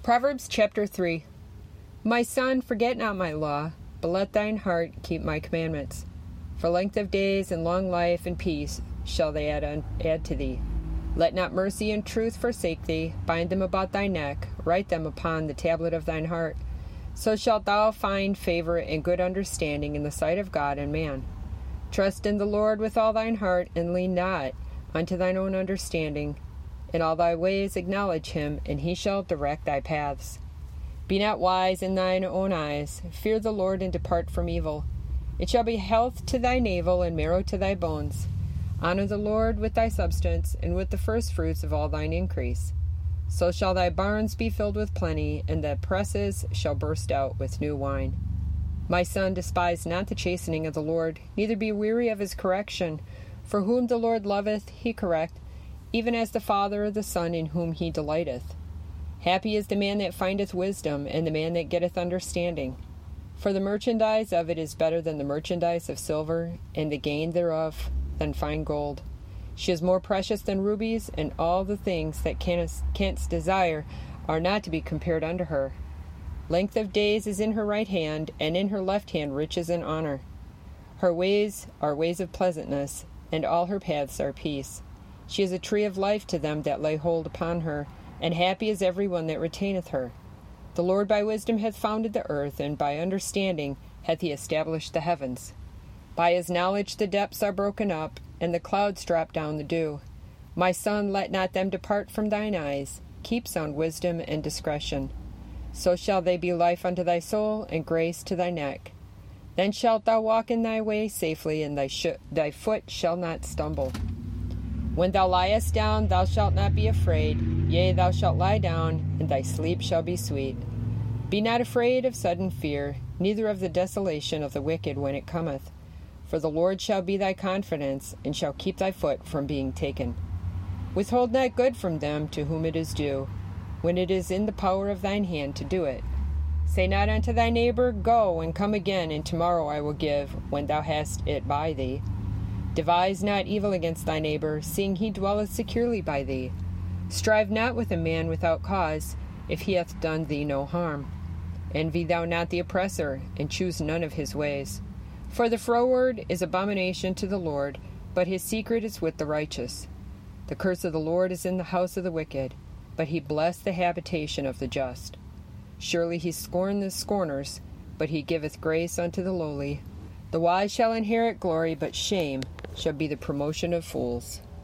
Proverbs chapter 3. My son, forget not my law, but let thine heart keep my commandments. For length of days and long life and peace shall they add to thee. Let not mercy and truth forsake thee. Bind them about thy neck, write them upon the tablet of thine heart. So shalt thou find favor and good understanding in the sight of God and man. Trust in the Lord with all thine heart, and lean not unto thine own understanding. In all thy ways acknowledge him, and he shall direct thy paths. Be not wise in thine own eyes. Fear the Lord and depart from evil. It shall be health to thy navel and marrow to thy bones. Honor the Lord with thy substance, and with the firstfruits of all thine increase. So shall thy barns be filled with plenty, and thy presses shall burst out with new wine. My son, despise not the chastening of the Lord, neither be weary of his correction. For whom the Lord loveth, he correct, even as the father the son in whom he delighteth. Happy is the man that findeth wisdom, and the man that getteth understanding. For the merchandise of it is better than the merchandise of silver, and the gain thereof than fine gold. She is more precious than rubies, and all the things that canst desire are not to be compared unto her. Length of days is in her right hand, and in her left hand riches and honor. Her ways are ways of pleasantness, and all her paths are peace. She is a tree of life to them that lay hold upon her, and happy is every one that retaineth her. The Lord by wisdom hath founded the earth, and by understanding hath he established the heavens. By his knowledge the depths are broken up, and the clouds drop down the dew. My son, let not them depart from thine eyes. Keep sound wisdom and discretion. So shall they be life unto thy soul, and grace to thy neck. Then shalt thou walk in thy way safely, and thy foot shall not stumble. When thou liest down, thou shalt not be afraid. Yea, thou shalt lie down, and thy sleep shall be sweet. Be not afraid of sudden fear, neither of the desolation of the wicked when it cometh. For the Lord shall be thy confidence, and shall keep thy foot from being taken. Withhold not good from them to whom it is due, when it is in the power of thine hand to do it. Say not unto thy neighbor, Go, and come again, and tomorrow I will give, when thou hast it by thee. Devise not evil against thy neighbor, seeing he dwelleth securely by thee. Strive not with a man without cause, if he hath done thee no harm. Envy thou not the oppressor, and choose none of his ways. For the froward is abomination to the Lord, but his secret is with the righteous. The curse of the Lord is in the house of the wicked, but he blessed the habitation of the just. Surely he scorned the scorners, but he giveth grace unto the lowly. The wise shall inherit glory, but shame shall be the promotion of fools.